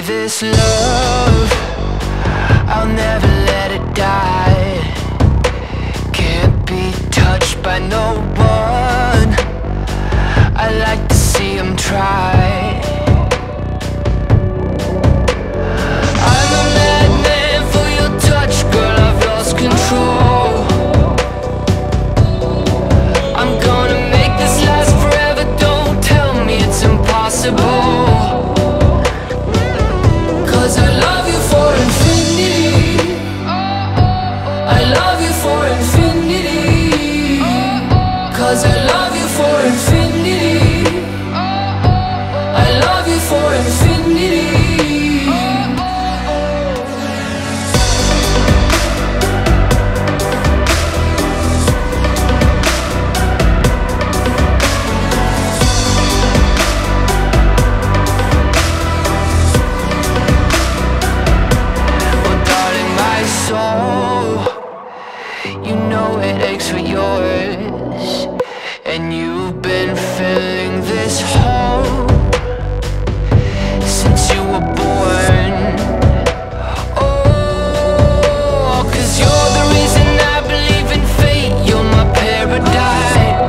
this love, I'll never let it die. Can't be touched by no one, I like to see him try. I'm a madman for your touch, girl, I've lost control. I'm gonna make this last forever, don't tell me it's impossible. Cause I love you for infinity, I love you for infinity. Cause I love you for infinity, I love you for infinity. You know it aches for yours, and you've been filling this hole since you were born. Oh, 'cause you're the reason I believe in fate, you're my paradise.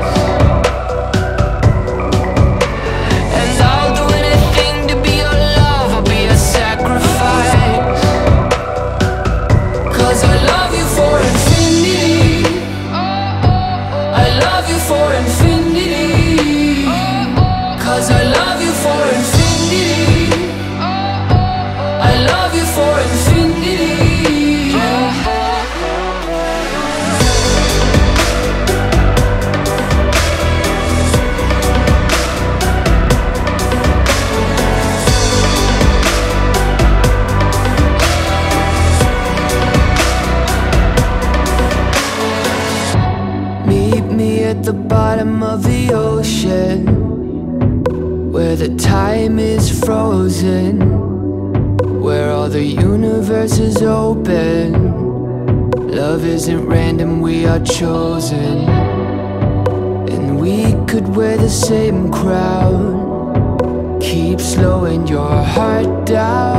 And I'll do anything to be your love, I'll be a sacrifice. 'Cause I love you for infinity, I love you for infinity. Cause I love you for infinity, I love you for infinity. Meet me at the bottom of the ocean, where the time is frozen, where all the universe is open. Love isn't random, we are chosen. And we could wear the same crown, keep slowing your heart down.